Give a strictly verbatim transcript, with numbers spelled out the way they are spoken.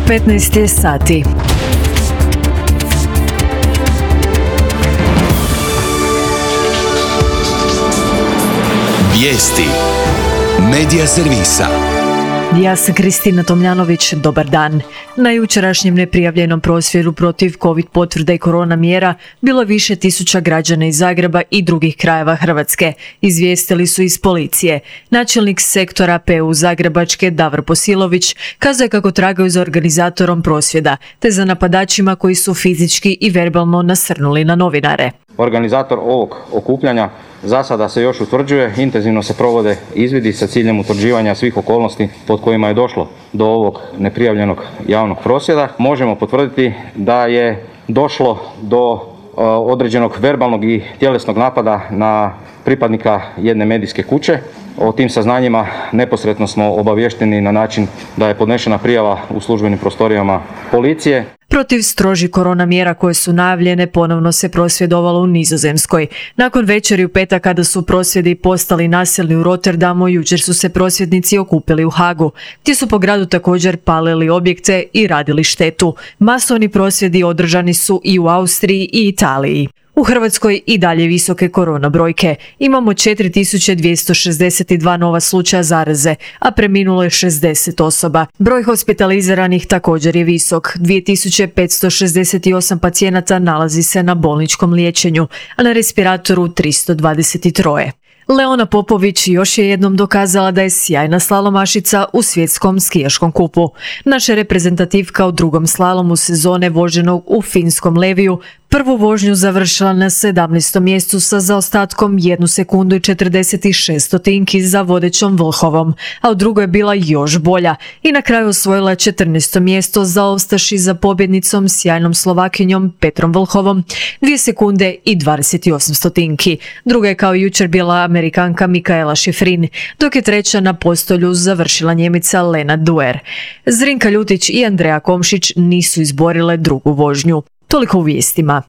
petnaest je sati. Vijesti Medija servisa. Ja sam Kristina Tomljanović, dobar dan. Na jučerašnjem neprijavljenom prosvjedu protiv COVID potvrda i korona mjera bilo više tisuća građana iz Zagreba i drugih krajeva Hrvatske, izvijestili su iz policije. Načelnik sektora P U Zagrebačke Davor Posilović kazuje kako tragaju za organizatorom prosvjeda, te za napadačima koji su fizički i verbalno nasrnuli na novinare. Organizator ovog okupljanja za sada se još utvrđuje, intenzivno se provode izvidi sa ciljem utvrđivanja svih okolnosti pod kojima je došlo do ovog neprijavljenog javnog prosvjeda. Možemo potvrditi da je došlo do uh, određenog verbalnog i tjelesnog napada na pripadnika jedne medijske kuće. O tim saznanjima neposredno smo obavješteni na način da je podnešena prijava u službenim prostorijama policije. Protiv strožih korona mjera koje su najavljene ponovno se prosvjedovalo u Nizozemskoj. Nakon večeri u petak kada su prosvjedi postali nasilni u Rotterdamu, jučer su se prosvjednici okupili u Hagu, gdje su po gradu također palili objekte i radili štetu. Masovni prosvjedi održani su i u Austriji i Italiji. U Hrvatskoj i dalje visoke korona brojke. Imamo četiri tisuće dvjesto šezdeset dva nova slučaja zaraze, a preminulo je šezdeset osoba. Broj hospitaliziranih također je visok. dvije tisuće petsto šezdeset osam pacijenata nalazi se na bolničkom liječenju, a na respiratoru tristo dvadeset tri. Leona Popović još je jednom dokazala da je sjajna slalomašica u svjetskom skijaškom kupu. Naša reprezentativka u drugom slalomu sezone voženog u finskom Leviju prvu vožnju završila na sedamnaestom mjestu sa zaostatkom jednu sekundu i četrdeset šest stotinki za vodećom Vlhovom, a u drugoj je bila još bolja i na kraju osvojila četrnaesto mjesto zaostaši za pobjednicom sjajnom Slovakinjom Petrom Vlhovom dvije sekunde i dvadeset osam stotinki. Druga je kao jučer bila Amerikanka Mikaela Šifrin, dok je treća na postolju završila Njemica Lena Duer. Zrinka Ljutić i Andreja Komšić nisu izborile drugu vožnju. Toliko u vijestima.